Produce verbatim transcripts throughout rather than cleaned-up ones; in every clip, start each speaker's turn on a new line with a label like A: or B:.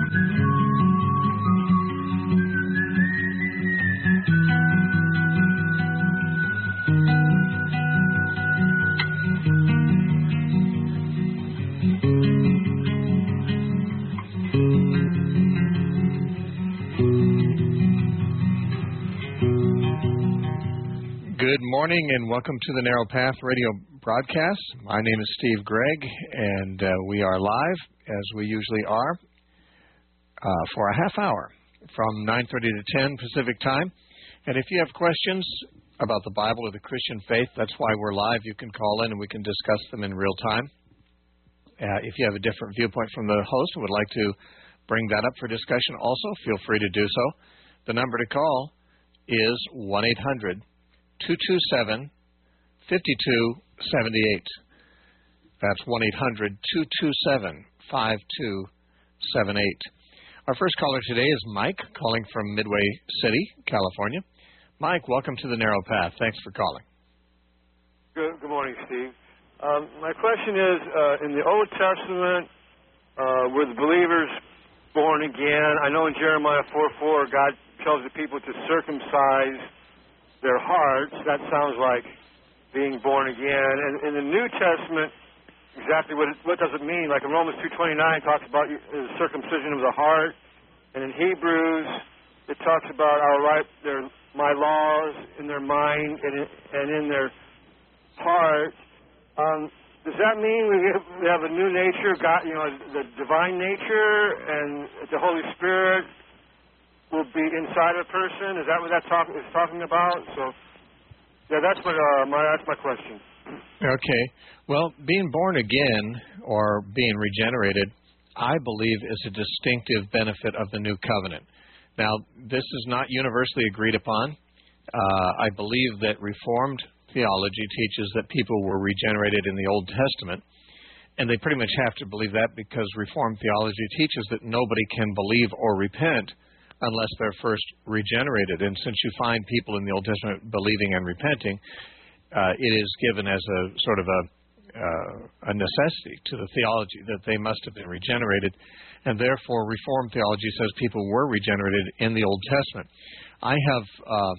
A: Good morning and welcome to the Narrow Path Radio broadcast. My name is Steve Gregg, and uh, we are live, as we usually are, uh, for a half hour from nine thirty to ten Pacific time. And if you have questions about the Bible or the Christian faith, that's why we're live. You can call in and we can discuss them in real time. Uh, if you have a different viewpoint from the host and would like to bring that up for discussion also, feel free to do so. The number to call is one eight hundred two two seven five two seven eight. That's one eight hundred two two seven five two seven eight. Our first caller today is Mike, calling from Midway City, California. Mike, welcome to the Narrow Path. Thanks for calling.
B: Good, good morning, Steve. Um, my question is, uh, in the Old Testament, uh, were the believers born again? I know in Jeremiah four four, God tells the people to circumcise their hearts. That sounds like being born again. And in the New Testament, exactly what it, what does it mean? Like in Romans two twenty-nine, it talks about the circumcision of the heart. And in Hebrews, it talks about our right, their my laws in their mind and in, and in their heart. Um, does that mean we have, we have a new nature, God, you know, the divine nature, and the Holy Spirit will be inside a person? Is that what that talk is talking about? So, yeah, that's what uh, my that's my question.
A: Okay. Well, being born again or being regenerated, I believe, is a distinctive benefit of the new covenant. Now, this is not universally agreed upon. Uh, I believe that Reformed theology teaches that people were regenerated in the Old Testament, and they pretty much have to believe that because Reformed theology teaches that nobody can believe or repent unless they're first regenerated. And since you find people in the Old Testament believing and repenting, uh, it is given as a sort of a, uh, a necessity to the theology that they must have been regenerated. And therefore, Reformed theology says people were regenerated in the Old Testament. I have, uh,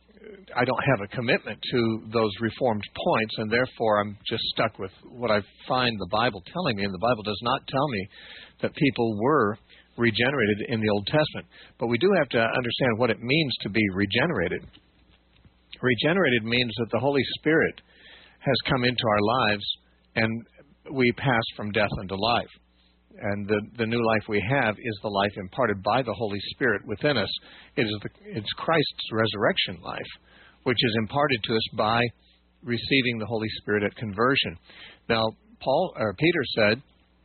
A: I don't have a commitment to those Reformed points, and therefore I'm just stuck with what I find the Bible telling me. And the Bible does not tell me that people were regenerated in the Old Testament. But we do have to understand what it means to be regenerated. Regenerated means that the Holy Spirit has come into our lives and we pass from death unto life. And the, the new life we have is the life imparted by the Holy Spirit within us. It is the, it's Christ's resurrection life, which is imparted to us by receiving the Holy Spirit at conversion. Now, Paul or Peter said,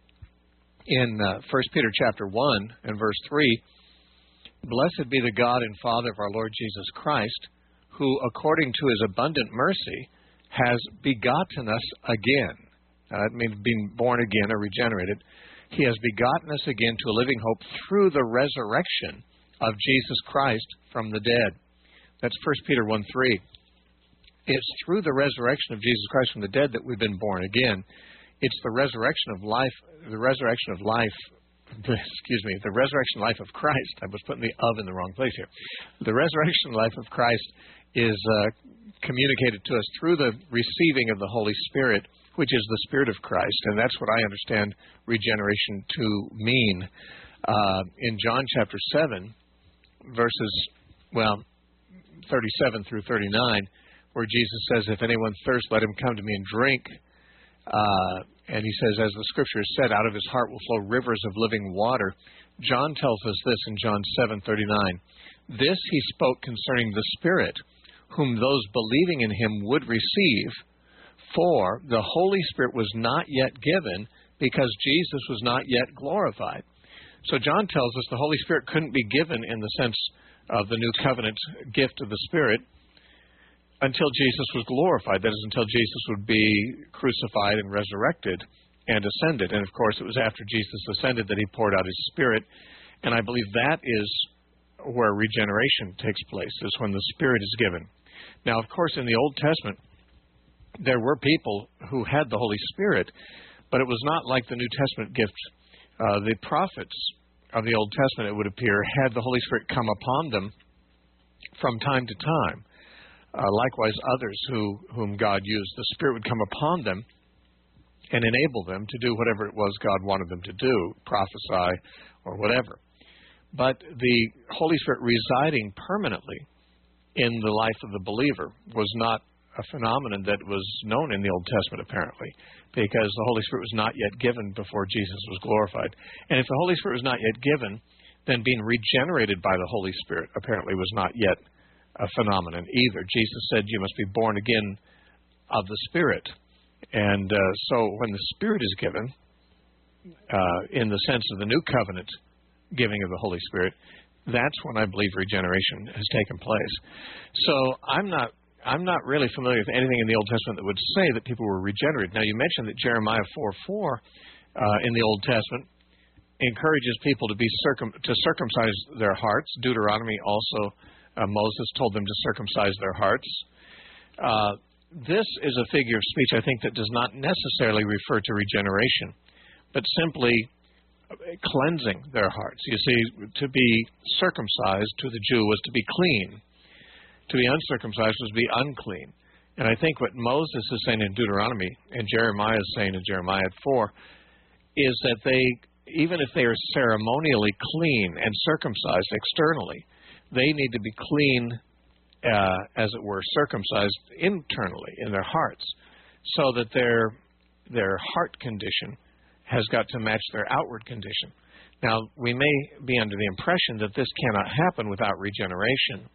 A: in uh, First Peter chapter one and verse three, "Blessed be the God and Father of our Lord Jesus Christ, who according to his abundant mercy has begotten us again." Uh, that means being born again or regenerated. He has begotten us again to a living hope through the resurrection of Jesus Christ from the dead. That's First Peter one three. It's through the resurrection of Jesus Christ from the dead that we've been born again. It's the resurrection of life, the resurrection of life, excuse me, the resurrection life of Christ. I was putting the of in the wrong place here. The resurrection life of Christ is uh, communicated to us through the receiving of the Holy Spirit, which is the Spirit of Christ. And that's what I understand regeneration to mean. Uh, in John chapter seven, verses, well, thirty-seven through thirty-nine, where Jesus says, "If anyone thirsts, let him come to me and drink." Uh, and he says, as the Scripture has said, out of his heart will flow rivers of living water. John tells us this in John seven thirty-nine. "This he spoke concerning the Spirit, whom those believing in him would receive, for the Holy Spirit was not yet given, because Jesus was not yet glorified." So John tells us the Holy Spirit couldn't be given in the sense of the new covenant gift of the Spirit until Jesus was glorified. That is, until Jesus would be crucified and resurrected and ascended. And, of course, it was after Jesus ascended that he poured out his Spirit. And I believe that is where regeneration takes place, is when the Spirit is given. Now, of course, in the Old Testament, there were people who had the Holy Spirit, but it was not like the New Testament gift. Uh, the prophets of the Old Testament, it would appear, had the Holy Spirit come upon them from time to time. Uh, likewise, others who whom God used, the Spirit would come upon them and enable them to do whatever it was God wanted them to do, prophesy or whatever. But the Holy Spirit residing permanently in the life of the believer was not a phenomenon that was known in the Old Testament, apparently, because the Holy Spirit was not yet given before Jesus was glorified. And if the Holy Spirit was not yet given, then being regenerated by the Holy Spirit apparently was not yet a phenomenon either. Jesus said you must be born again of the Spirit. And uh, so when the Spirit is given, uh, in the sense of the new covenant giving of the Holy Spirit, that's when I believe regeneration has taken place. So I'm not I'm not really familiar with anything in the Old Testament that would say that people were regenerated. Now, you mentioned that Jeremiah four four uh, in the Old Testament encourages people to be circum to circumcise their hearts. Deuteronomy also, uh, Moses told them to circumcise their hearts. Uh, this is a figure of speech, I think, that does not necessarily refer to regeneration, but simply cleansing their hearts. You see, to be circumcised to the Jew was to be clean. To be uncircumcised was to be unclean. And I think what Moses is saying in Deuteronomy and Jeremiah is saying in Jeremiah four is that they, even if they are ceremonially clean and circumcised externally, they need to be clean, uh, as it were, circumcised internally in their hearts, so that their their heart condition has got to match their outward condition. Now, we may be under the impression that this cannot happen without regeneration.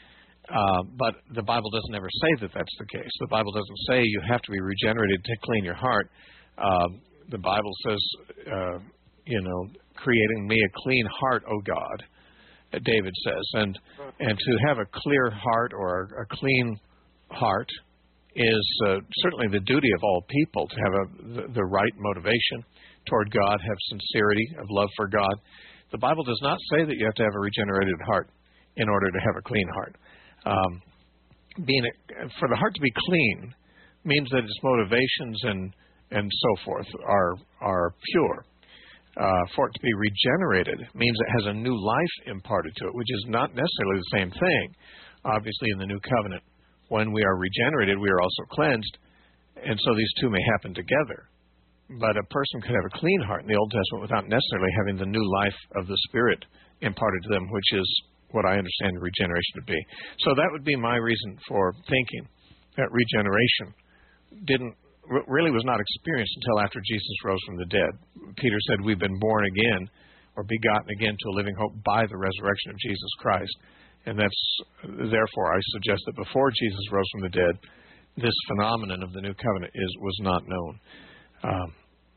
A: Uh, but the Bible doesn't ever say that that's the case. The Bible doesn't say you have to be regenerated to clean your heart. Uh, the Bible says, uh, you know, creating me a clean heart, O God, uh, David says. And and to have a clear heart or a clean heart is uh, certainly the duty of all people, to have a, the, the right motivation toward God, have sincerity of love for God. The Bible does not say that you have to have a regenerated heart in order to have a clean heart. Um, being a, for the heart to be clean means that its motivations and and so forth are are pure. Uh, for it to be regenerated means it has a new life imparted to it, which is not necessarily the same thing. Obviously, in the new covenant, when we are regenerated, we are also cleansed, and so these two may happen together. But a person could have a clean heart in the Old Testament without necessarily having the new life of the Spirit imparted to them, which is what I understand regeneration to be. So that would be my reason for thinking that regeneration didn't really was not experienced until after Jesus rose from the dead. Peter said we've been born again or begotten again to a living hope by the resurrection of Jesus Christ. And that's, therefore, I suggest that before Jesus rose from the dead, this phenomenon of the new covenant is was not known. Um,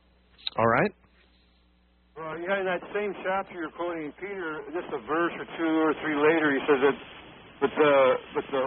A: all right?
B: Well, yeah, in that same chapter you're quoting Peter, just a verse or two or three later, he says that but the, but the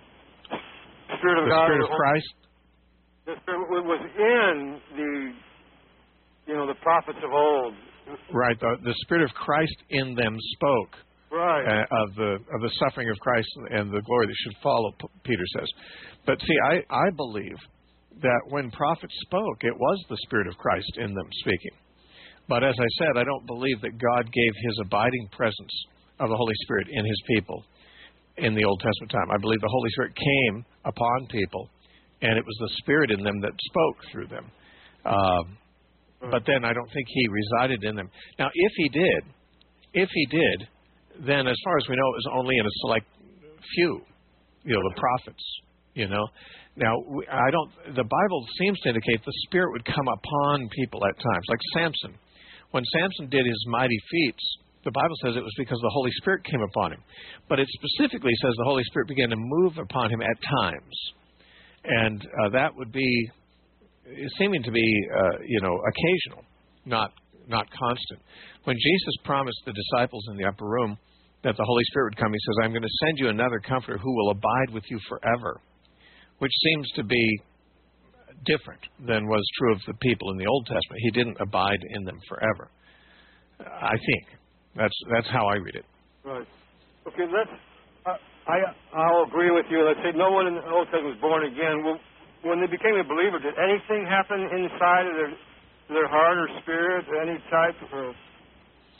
B: Spirit of
A: the
B: God...
A: The Spirit of Christ?
B: The Spirit was in the, you know, the prophets of old.
A: Right. The, the Spirit of Christ in them spoke.
B: Right.
A: Uh, of the of the suffering of Christ and the glory that should follow, Peter says. But see, I, I believe that when prophets spoke, it was the Spirit of Christ in them speaking. But as I said, I don't believe that God gave his abiding presence of the Holy Spirit in his people in the Old Testament time. I believe the Holy Spirit came upon people, and it was the Spirit in them that spoke through them. Um, but then I don't think he resided in them. Now, if he did, if he did, then as far as we know, it was only in a select few, you know, the prophets, you know. Now, I don't, the Bible seems to indicate the Spirit would come upon people at times, like Samson. When Samson did his mighty feats, the Bible says it was because the Holy Spirit came upon him. But it specifically says the Holy Spirit began to move upon him at times. And uh, that would be seeming to be, uh, you know, occasional, not not constant. When Jesus promised the disciples in the upper room that the Holy Spirit would come, he says, I'm going to send you another comforter who will abide with you forever, which seems to be different than was true of the people in the Old Testament. He didn't abide in them forever. I think that's that's how I read it.
B: Right. Okay. Let's. Uh, I I'll agree with you. Let's say no one in the Old Testament was born again. Well, when they became a believer, did anything happen inside of their their heart or spirit, or any type of?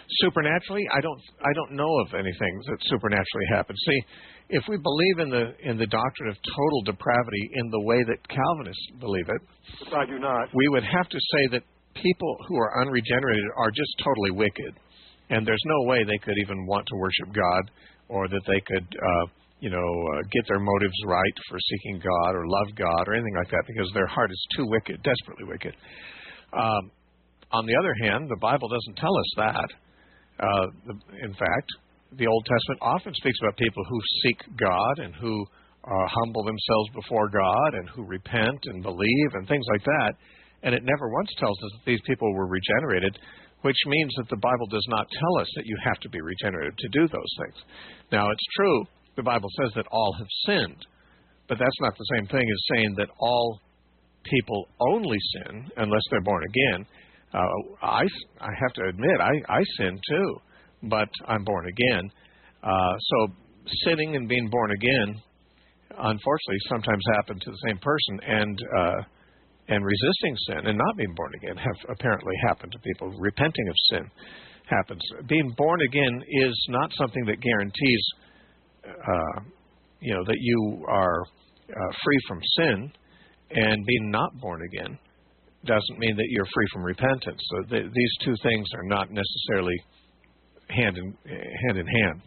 A: Supernaturally, I don't I don't know of anything that supernaturally happens. See, if we believe in the in the doctrine of total depravity in the way that Calvinists believe it,
B: which I do not,
A: we would have to say that people who are unregenerated are just totally wicked, and there's no way they could even want to worship God, or that they could, uh, you know, uh, get their motives right for seeking God or love God or anything like that, because their heart is too wicked, desperately wicked. Um, on the other hand, the Bible doesn't tell us that. Uh, the, in fact, the Old Testament often speaks about people who seek God and who uh, humble themselves before God and who repent and believe and things like that. And it never once tells us that these people were regenerated, which means that the Bible does not tell us that you have to be regenerated to do those things. Now, it's true, the Bible says that all have sinned, but that's not the same thing as saying that all people only sin unless they're born again. Uh, I, I have to admit, I, I sin too, but I'm born again. Uh, so sinning and being born again, unfortunately, sometimes happen to the same person, and uh, and resisting sin and not being born again have apparently happened to people. Repenting of sin happens. Being born again is not something that guarantees, uh, you know, that you are uh, free from sin, and being not born again doesn't mean that you're free from repentance. So th- these two things are not necessarily hand in hand. In hand.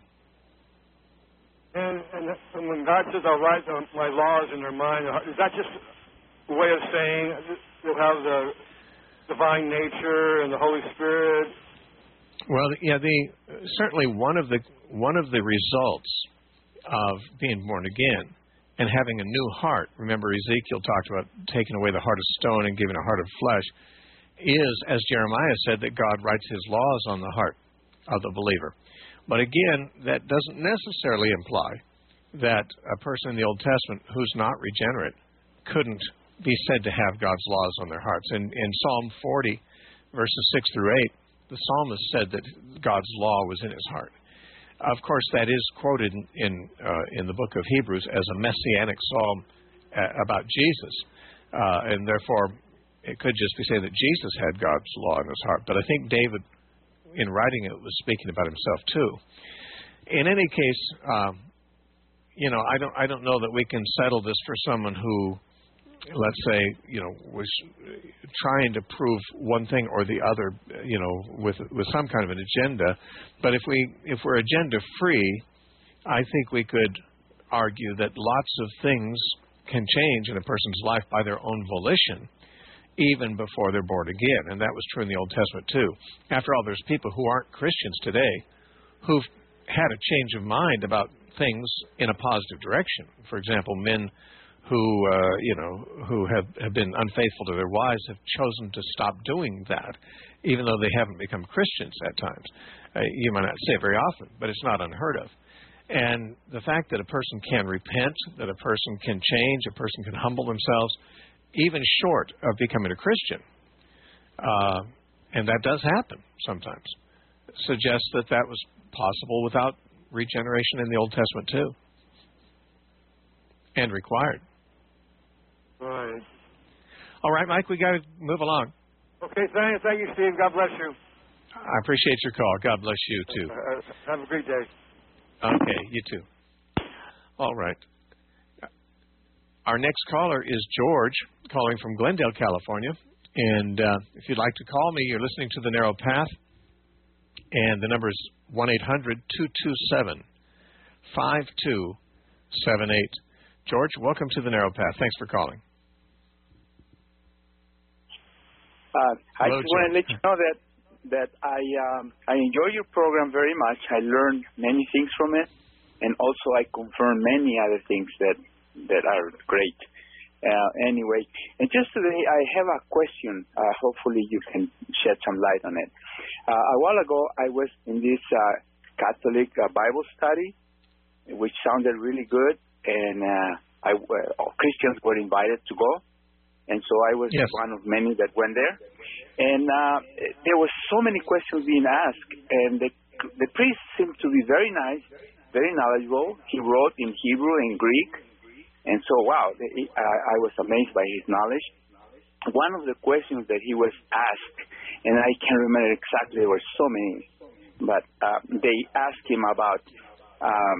B: And, and when God says, "I'll write my laws in their mind," is that just a way of saying you'll have the divine nature and the Holy Spirit?
A: Well, yeah, the certainly one of the one of the results of being born again and having a new heart. Remember, Ezekiel talked about taking away the heart of stone and giving a heart of flesh. Is, as Jeremiah said, that God writes His laws on the heart of the believer. But again, that doesn't necessarily imply that a person in the Old Testament who's not regenerate couldn't be said to have God's laws on their hearts. In, in Psalm forty, verses six through eight, the psalmist said that God's law was in his heart. Of course, that is quoted in in, uh, in the book of Hebrews as a messianic psalm uh, about Jesus, uh, and therefore it could just be saying that Jesus had God's law in his heart. But I think David, in writing it, was speaking about himself too. In any case, um, you know, I don't I don't know that we can settle this for someone who, let's say, you know, was trying to prove one thing or the other, you know, with with some kind of an agenda. But if we if we're agenda free, I think we could argue that lots of things can change in a person's life by their own volition, even before they're born again. And that was true in the Old Testament too. After all, there's people who aren't Christians today who've had a change of mind about things in a positive direction. For example, men who, uh, you know, who have, have been unfaithful to their wives have chosen to stop doing that, even though they haven't become Christians at times. Uh, you might not say it very often, but it's not unheard of. And the fact that a person can repent, that a person can change, a person can humble themselves, even short of becoming a Christian, uh, and that does happen sometimes, suggests that that was possible without regeneration in the Old Testament too, and required.
B: Right.
A: All right, Mike, we got to move along.
B: Okay, thank, thank you, Steve. God bless you.
A: I appreciate your call. God bless you, too.
B: Uh, have a great day.
A: Okay, you too. All right. Our next caller is George, calling from Glendale, California. And uh, if you'd like to call me, you're listening to The Narrow Path. And the number is one eight hundred two two seven five two seven eight. George, welcome to The Narrow Path. Thanks for calling.
C: Uh, I
A: Hello,
C: just want to let you know that that I um, I enjoy your program very much. I learned many things from it, and also I confirm many other things that that are great. Uh, anyway, and just today I have a question. Uh, hopefully you can shed some light on it. Uh, a while ago I was in this uh, Catholic uh, Bible study, which sounded really good, and uh, I, uh, Christians were invited to go. And so I was
A: yes.
C: one of many that went there. And uh, there were so many questions being asked. And the, the priest seemed to be very nice, very knowledgeable. He wrote in Hebrew and Greek. And so, wow, the, uh, I was amazed by his knowledge. One of the questions that he was asked, and I can't remember exactly, there were so many but uh, they asked him about um,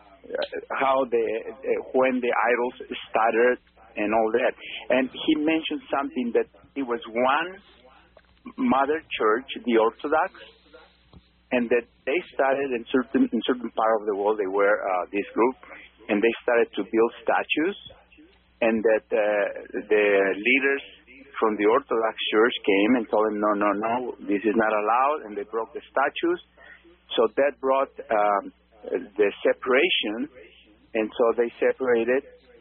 C: how the uh, when the idols started and all that, and he mentioned something that it was one mother church, the Orthodox, and that they started in certain in certain part of the world. They were uh, this group, and they started to build statues, and that uh, the leaders from the Orthodox Church came and told them, no, no, no, this is not allowed, and they broke the statues. So that brought um, the separation, and so they separated,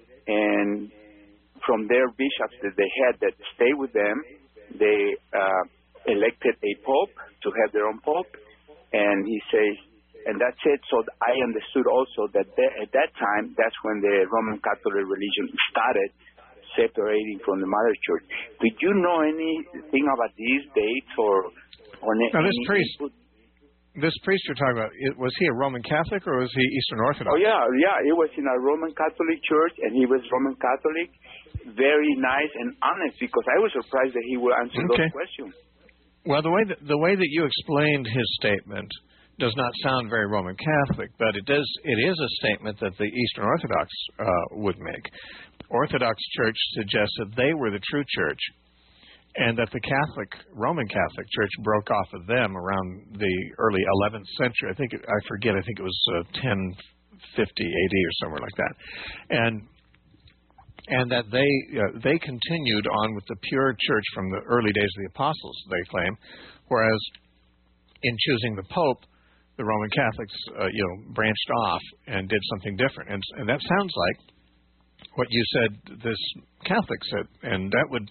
C: and from their bishops that they had that stayed with them, they uh, elected a pope to have their own pope, and he says, and that's it. So I understood also that there, at that time, that's when the Roman Catholic religion started separating from the mother church. Did you know anything about these dates or? or
A: now,
C: any
A: this priest,
C: input?
A: this priest you're talking about, was he a Roman Catholic or was he Eastern Orthodox?
C: Oh yeah, yeah. It was in a Roman Catholic church, and he was Roman Catholic. Very nice and honest, because I was surprised that he would answer
A: okay.
C: those questions.
A: Well, the way that the way that you explained his statement does not sound very Roman Catholic, but it does. It is a statement that the Eastern Orthodox uh, would make. Orthodox Church suggests that they were the true church, and that the Catholic, Roman Catholic Church broke off of them around the early eleventh century. I think, I forget, I think it was uh, ten fifty A D or somewhere like that. And and that they uh, they continued on with the pure church from the early days of the apostles, they claim, whereas in choosing the Pope, the Roman Catholics, uh, you know, branched off and did something different. And, and that sounds like what you said this Catholic said, and that would,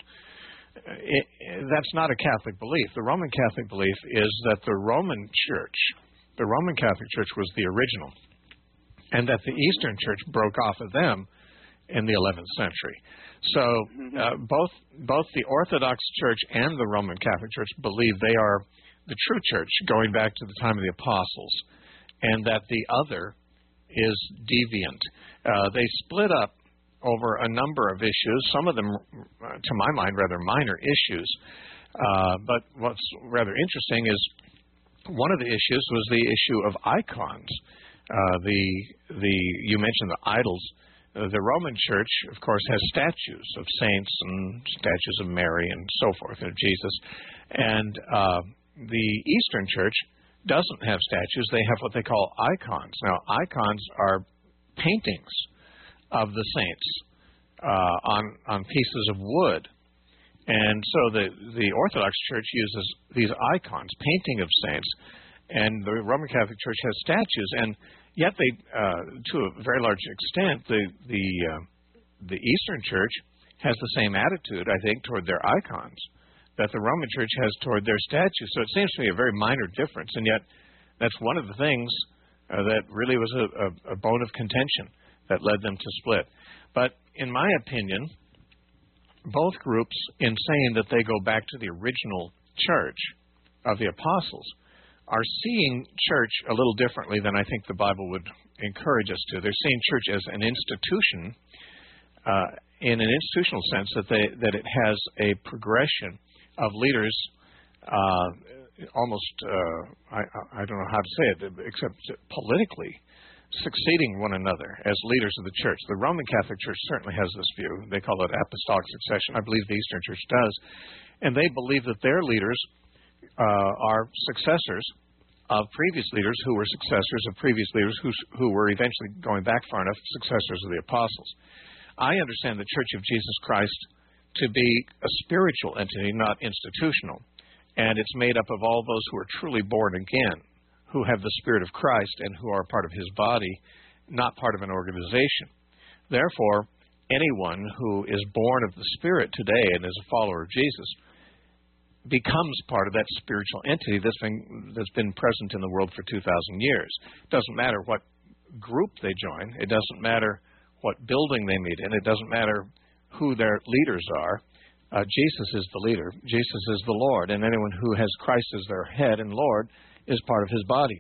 A: it, that's not a Catholic belief. The Roman Catholic belief is that the Roman Church, the Roman Catholic Church was the original, and that the Eastern Church broke off of them in the eleventh century. So uh, both both the Orthodox Church and the Roman Catholic Church believe they are the true church going back to the time of the apostles, and that the other is deviant. Uh, they split up over a number of issues, some of them, uh, to my mind, rather minor issues. Uh, but what's rather interesting is one of the issues was the issue of icons. Uh, the the you mentioned the idols. Uh, the Roman Church, of course, has statues of saints and statues of Mary and so forth, and of Jesus. And uh, the Eastern Church doesn't have statues. They have what they call icons. Now, icons are paintings of the saints uh, on on pieces of wood. And so the, the Orthodox Church uses these icons, painting of saints, and the Roman Catholic Church has statues. And yet they, uh, to a very large extent, the the uh, the Eastern Church has the same attitude, I think, toward their icons that the Roman Church has toward their statues. So it seems to me a very minor difference, and yet that's one of the things uh, that really was a, a, a bone of contention that led them to split. But in my opinion, both groups, in saying that they go back to the original church of the apostles, are seeing church a little differently than I think the Bible would encourage us to. They're seeing church as an institution, uh, in an institutional sense, that they that it has a progression of leaders, uh, almost, uh, I, I don't know how to say it, except politically, succeeding one another as leaders of the church. The Roman Catholic Church certainly has this view. They call it apostolic succession. I believe the Eastern Church does. And they believe that their leaders uh, are successors of previous leaders who were successors of previous leaders who, who were eventually, going back far enough, successors of the apostles. I understand the Church of Jesus Christ to be a spiritual entity, not institutional. And it's made up of all those who are truly born again, who have the Spirit of Christ and who are part of His body, not part of an organization. Therefore, anyone who is born of the Spirit today and is a follower of Jesus becomes part of that spiritual entity that's been, that's been present in the world for two thousand years. It doesn't matter what group they join. It doesn't matter what building they meet in. It doesn't matter who their leaders are. Uh, Jesus is the leader. Jesus is the Lord. And anyone who has Christ as their head and Lord is part of His body.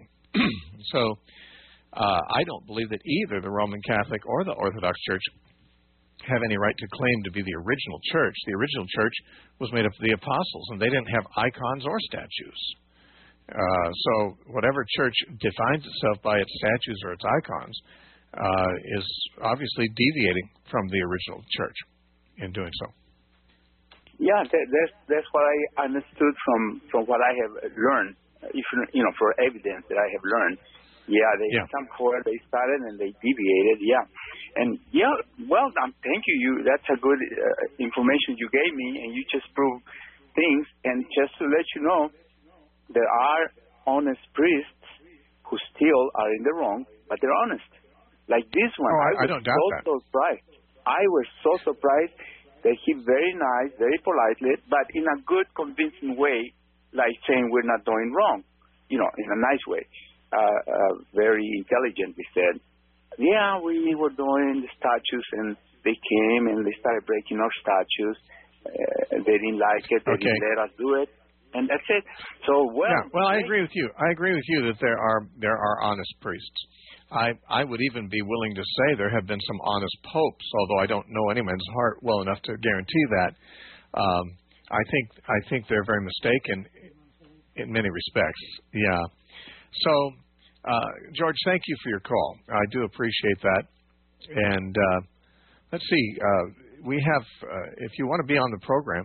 A: So uh, I don't believe that either the Roman Catholic or the Orthodox Church have any right to claim to be the original church. The original church was made up of the apostles, and they didn't have icons or statues. Uh, so whatever church defines itself by its statues or its icons uh, is obviously deviating from the original church in doing so.
C: Yeah, that, that's that's what I understood from, from what I have learned. If you know, for evidence that I have learned. Yeah, they
A: yeah.
C: somewhere they started and they deviated. Yeah, and yeah, well, um, thank you. You that's a good uh, information you gave me, and you just proved things. And just to let you know, there are honest priests who still are in the wrong, but they're honest. Like this one,
A: oh, I,
C: I was
A: I don't doubt
C: so
A: that.
C: surprised. I was so surprised that he very nice, very politely, but in a good, convincing way, like saying we're not doing wrong, you know, in a nice way. Uh, uh, very intelligently said, yeah, we were doing the statues, and they came and they started breaking our statues. Uh, they didn't like it. They
A: okay.
C: didn't let us do it. And that's it. So, well...
A: Yeah, well, I agree with you. I agree with you that there are there are honest priests. I, I would even be willing to say there have been some honest popes, although I don't know anyone's heart well enough to guarantee that. Um, I think I think they're very mistaken in many respects. Yeah. So, uh, George, thank you for your call. I do appreciate that. And uh, let's see. Uh, we have, uh, if you want to be on the program,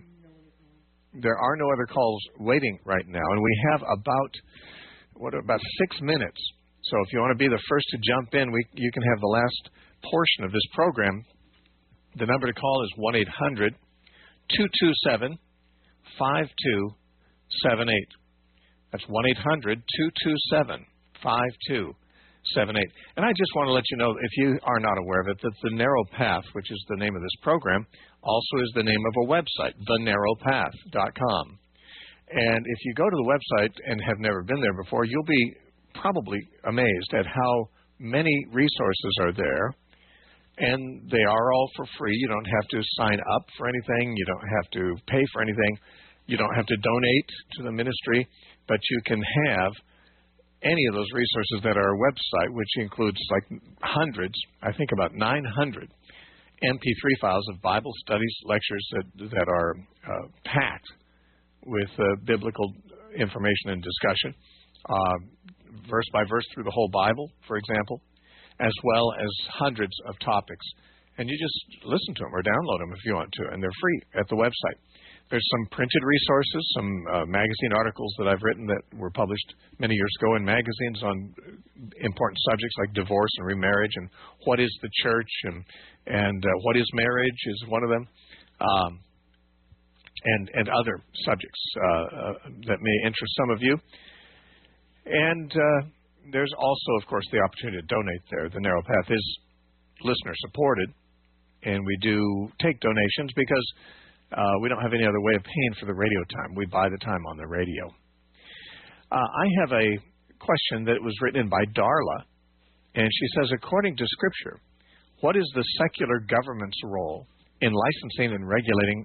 A: there are no other calls waiting right now, and we have about what about six minutes. So if you want to be the first to jump in, we you can have the last portion of this program. The number to call is one eight hundred two two seven five two seven eight. That's one eight hundred two two seven five two seven eight. And I just want to let you know, if you are not aware of it, that The Narrow Path, which is the name of this program, also is the name of a website, the narrow path dot com. And if you go to the website and have never been there before, you'll be probably amazed at how many resources are there. And they are all for free. You don't have to sign up for anything. You don't have to pay for anything. You don't have to donate to the ministry. But you can have any of those resources that are our website, which includes like hundreds, I think about nine hundred M P three files of Bible studies, lectures that, that are uh, packed with uh, biblical information and discussion, uh, verse by verse through the whole Bible, for example, as well as hundreds of topics. And you just listen to them or download them if you want to, and they're free at the website. There's some printed resources, some uh, magazine articles that I've written that were published many years ago in magazines on important subjects like divorce and remarriage and what is the church and and uh, what is marriage is one of them, um, and and other subjects uh, uh, that may interest some of you. And uh, there's also, of course, the opportunity to donate there. The Narrow Path is listener supported, and we do take donations because Uh, we don't have any other way of paying for the radio time. We buy the time on the radio. Uh, I have a question that was written in by Darla, and she says, according to Scripture, what is the secular government's role in licensing and regulating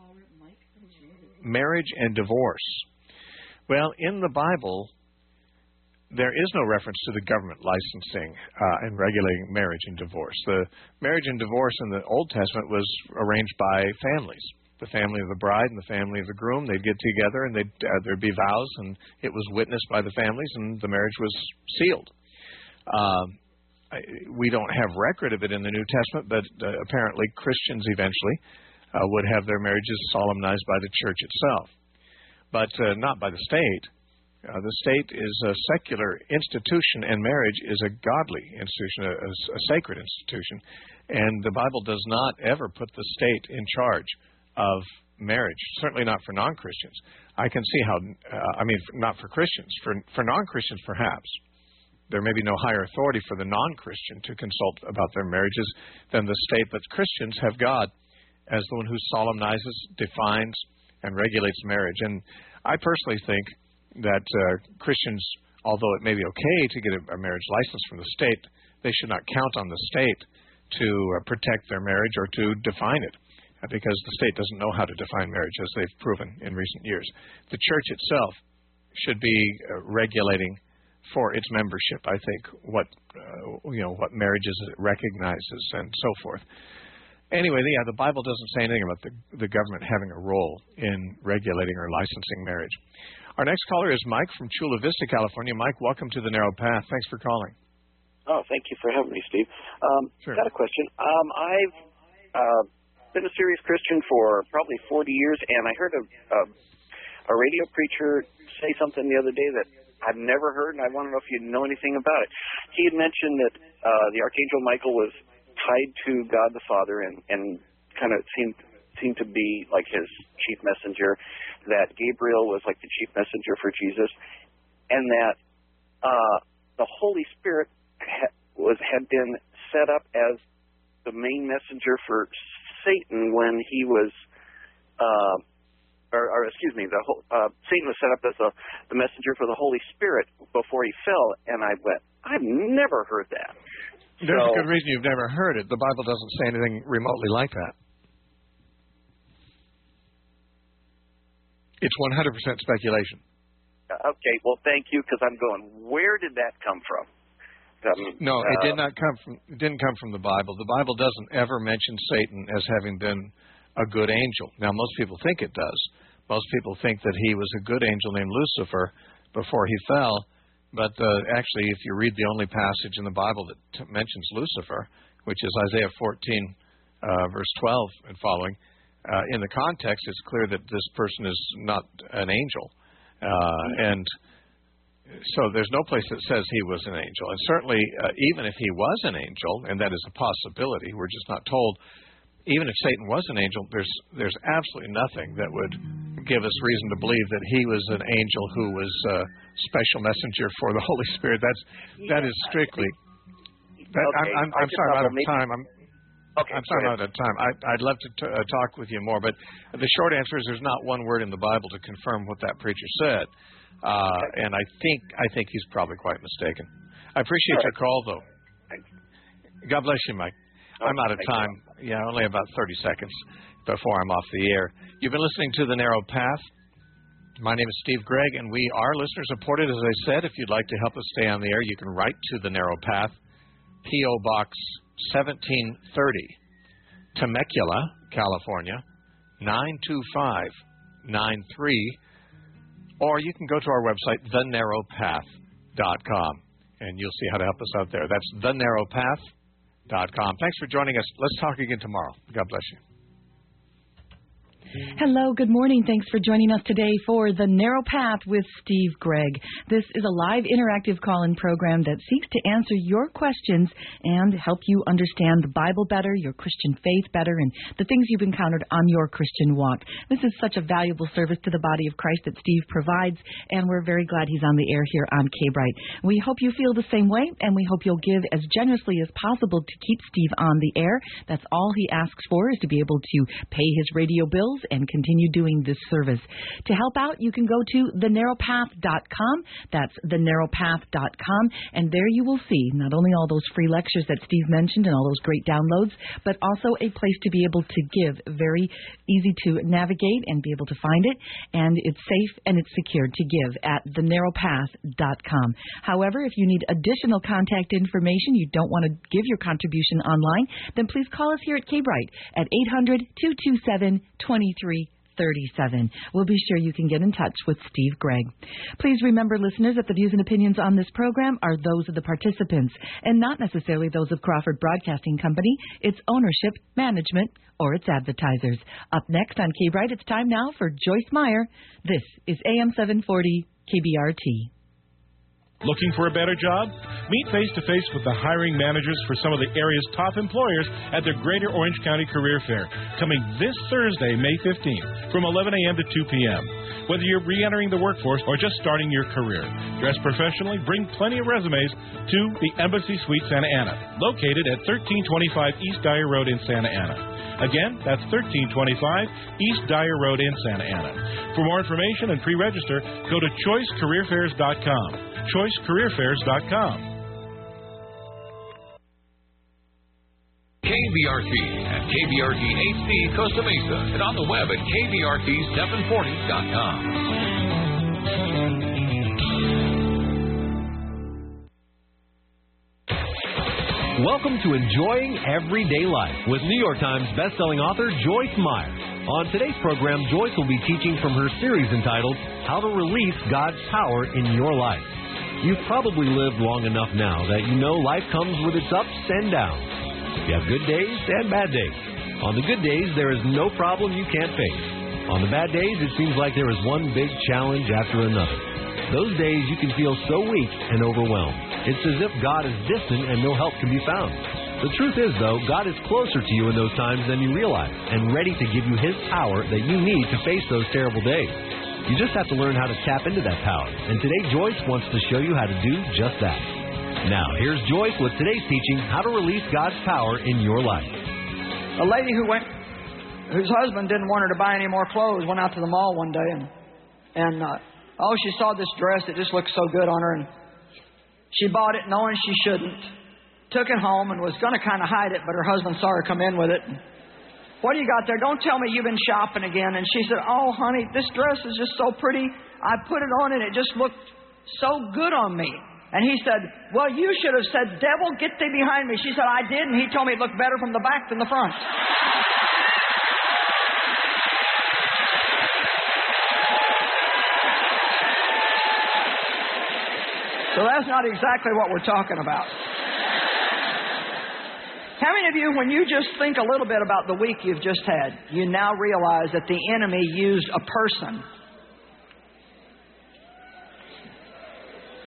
A: marriage and divorce? Well, in the Bible, there is no reference to the government licensing uh, and regulating marriage and divorce. The marriage and divorce in the Old Testament was arranged by families. The family of the bride and the family of the groom, they'd get together and they'd, uh, there'd be vows, and it was witnessed by the families, and the marriage was sealed. Um, I, we don't have record of it in the New Testament, but uh, apparently Christians eventually uh, would have their marriages solemnized by the church itself, but uh, not by the state. Uh, the state is a secular institution, and marriage is a godly institution, a, a sacred institution, and the Bible does not ever put the state in charge of marriage, certainly not for non-Christians. I can see how, uh, I mean, not for Christians. For, for non-Christians, perhaps. There may be no higher authority for the non-Christian to consult about their marriages than the state, but Christians have God as the one who solemnizes, defines, and regulates marriage. And I personally think that uh, Christians, although it may be okay to get a, a marriage license from the state, they should not count on the state to uh, protect their marriage or to define it, because the state doesn't know how to define marriage, as they've proven in recent years. The church itself should be uh, regulating for its membership, I think, what uh, you know, what marriages it recognizes and so forth. Anyway, yeah, the Bible doesn't say anything about the, the government having a role in regulating or licensing marriage. Our next caller is Mike from Chula Vista, California. Mike, welcome to the Narrow Path. Thanks for calling.
D: Oh, thank you for having me, Steve. Um,
A: sure.
D: Got a question. Um, I've uh, been a serious Christian for probably forty years, and I heard a, a, a radio preacher say something the other day that I've never heard, and I want to know if you know anything about it. He had mentioned that uh, the Archangel Michael was tied to God the Father and, and kind of seemed seemed to be like his chief messenger, that Gabriel was like the chief messenger for Jesus, and that uh, the Holy Spirit ha- was had been set up as the main messenger for Satan when he was, uh, or, or excuse me, the whole, uh, Satan was set up as the, the messenger for the Holy Spirit before he fell, and I went, I've never heard that.
A: There's
D: so,
A: a good reason you've never heard it. The Bible doesn't say anything remotely like that. It's one hundred percent speculation.
D: Okay, well, thank you, because I'm going, where did that come from? Um,
A: no, it
D: uh,
A: did not come from. It didn't come from the Bible. The Bible doesn't ever mention Satan as having been a good angel. Now, most people think it does. Most people think that he was a good angel named Lucifer before he fell. But uh, actually, if you read the only passage in the Bible that t- mentions Lucifer, which is Isaiah fourteen, uh, verse twelve and following, uh, in the context, it's clear that this person is not an angel. Uh, and so there's no place that says he was an angel. And certainly, uh, even if he was an angel, and that is a possibility, we're just not told, even if Satan was an angel, there's there's absolutely nothing that would give us reason to believe that he was an angel who was a special messenger for the Holy Spirit. That's that is strictly. That,
D: okay.
A: I'm, I'm, I'm sorry, I'm out of
D: maybe,
A: time. I'm
D: okay,
A: I'm sorry, I'm out of time. I, I'd love to t- uh, talk with you more, but the short answer is there's not one word in the Bible to confirm what that preacher said, uh, okay. and I think I think he's probably quite mistaken. I appreciate
D: right.
A: your call, though.
D: Thanks.
A: God bless you, Mike.
D: Oh,
A: I'm out of time. You. Yeah, only about thirty seconds before I'm off the air. You've been listening to The Narrow Path. My name is Steve Gregg, and we are listener-supported, as I said. If you'd like to help us stay on the air, you can write to The Narrow Path, P O. Box seventeen thirty, Temecula, California, nine two five nine three, or you can go to our website, the narrow path dot com, and you'll see how to help us out there. That's the narrow path dot com. Thanks for joining us. Let's talk again tomorrow. God bless you.
E: Hello, good morning. Thanks for joining us today for The Narrow Path with Steve Gregg. This is a live interactive call-in program that seeks to answer your questions and help you understand the Bible better, your Christian faith better, and the things you've encountered on your Christian walk. This is such a valuable service to the body of Christ that Steve provides, and we're very glad he's on the air here on K-Brite. We hope you feel the same way, and we hope you'll give as generously as possible to keep Steve on the air. That's all he asks for, is to be able to pay his radio bills and continue doing this service. To help out, you can go to the narrow path dot com. That's the narrow path dot com. And there you will see not only all those free lectures that Steve mentioned and all those great downloads, but also a place to be able to give. Very easy to navigate and be able to find it. And it's safe and it's secure to give at the narrow path dot com. However, if you need additional contact information, you don't want to give your contribution online, then please call us here at K-Brite at eight hundred, two two seven, two three thirty-seven. We'll be sure you can get in touch with Steve Gregg. Please remember, listeners, that the views and opinions on this program are those of the participants and not necessarily those of Crawford Broadcasting Company, its ownership, management, or its advertisers. Up next on K-Brite, it's time now for Joyce Meyer. This is A M seven forty K B R T.
F: Looking for a better job? Meet face-to-face with the hiring managers for some of the area's top employers at their Greater Orange County Career Fair, coming this Thursday, May fifteenth, from eleven a.m. to two p.m. Whether you're re-entering the workforce or just starting your career, dress professionally, bring plenty of resumes to the Embassy Suite Santa Ana, located at thirteen twenty-five East Dyer Road in Santa Ana. Again, that's thirteen twenty-five East Dyer Road in Santa Ana. For more information and pre-register, go to choice career fairs dot com. choice career fairs dot com.
G: K B R T and K B R T H D Costa Mesa, and on the web at K B R T seven forty dot com.
H: Welcome to Enjoying Everyday Life with New York Times bestselling author Joyce Meyer. On today's program, Joyce will be teaching from her series entitled how to release God's power in your life. You've probably lived long enough now that you know life comes with its ups and downs. You have good days and bad days. On the good days, there is no problem you can't face. On the bad days, it seems like there is one big challenge after another. Those days, you can feel so weak and overwhelmed. It's as if God is distant and no help can be found. The truth is, though, God is closer to you in those times than you realize and ready to give you His power that you need to face those terrible days. You just have to learn how to tap into that power. And today, Joyce wants to show you how to do just that. Now, here's Joyce with today's teaching, how to release God's power in your life.
I: A lady who went, whose husband didn't want her to buy any more clothes, went out to the mall one day, and, and uh, oh, she saw this dress that just looked so good on her, and she bought it knowing she shouldn't, took it home, and was going to kind of hide it, but her husband saw her come in with it. What do you got there? Don't tell me you've been shopping again. And she said, oh, honey, this dress is just so pretty. I put it on and it just looked so good on me. And he said, well, you should have said, devil, get thee behind me. She said, I did, and he told me it looked better from the back than the front. So that's not exactly what we're talking about. How many of you, when you just think a little bit about the week you've just had, you now realize that the enemy used a person